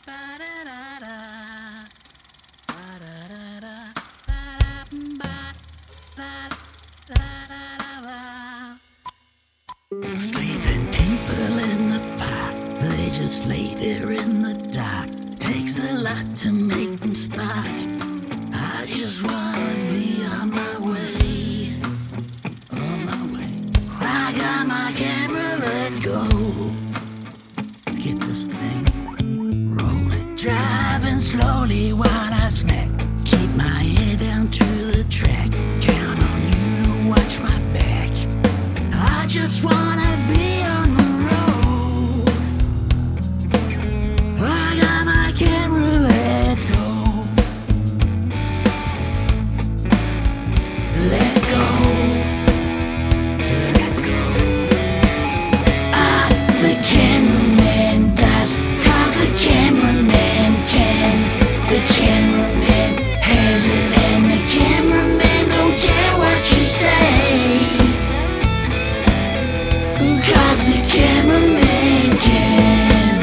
Sleeping people in the park, they just lay there in the dark. Takes a lot to make them spark. I just wanna be on my way, on my way. I got my camera, let's go. Let's get this thing rolling. Driving slowly while I snack. Keep my head down to the track. Count on you to watch my back. I just wanna be on the road. I got my camera, let's go. Let's go. Let's go. The cameraman does, 'cause the cameraman can. The cameraman has it, and the cameraman don't care what you say. 'Cause the cameraman can.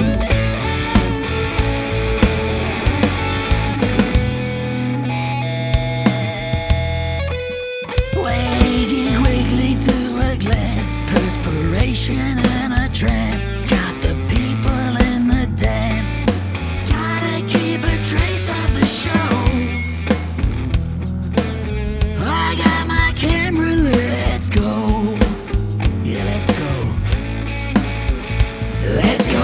Waking quickly to a glance, perspiration and a trance. Got the people in the dance. Gotta keep a trace of the show. I got my camera, let's go. Yeah, let's go. Let's go.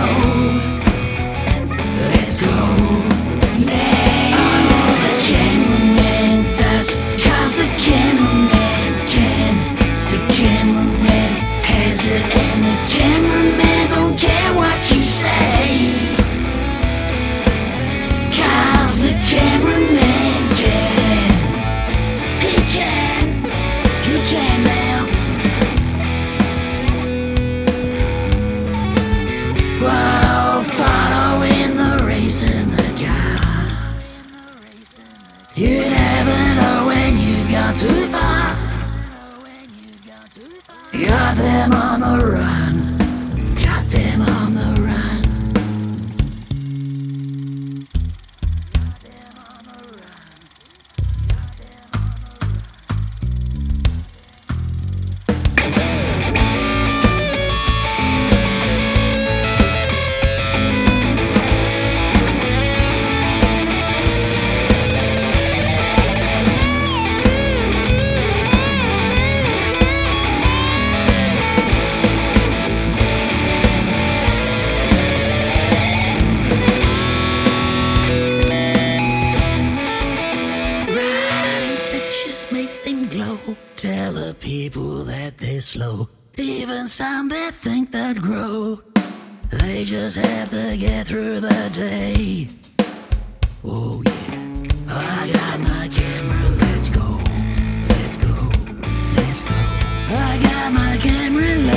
Let's go. Yeah. Oh, the cameraman does, 'cause the cameraman can. The cameraman has it, and the cameraman don't care what you say. 'Cause the cameraman can. He can. He can now. Whoa, following the race in the car. You never know when you've gone too far. Got them on the run. Got them on the run. Got them on the run. Got them on the run. Writing pictures make them glow. Tell the people that they're slow. Even some that think they'd grow. They just have to get through the day. Oh yeah. I got my camera, let's go. Let's go. Let's go. I got my camera,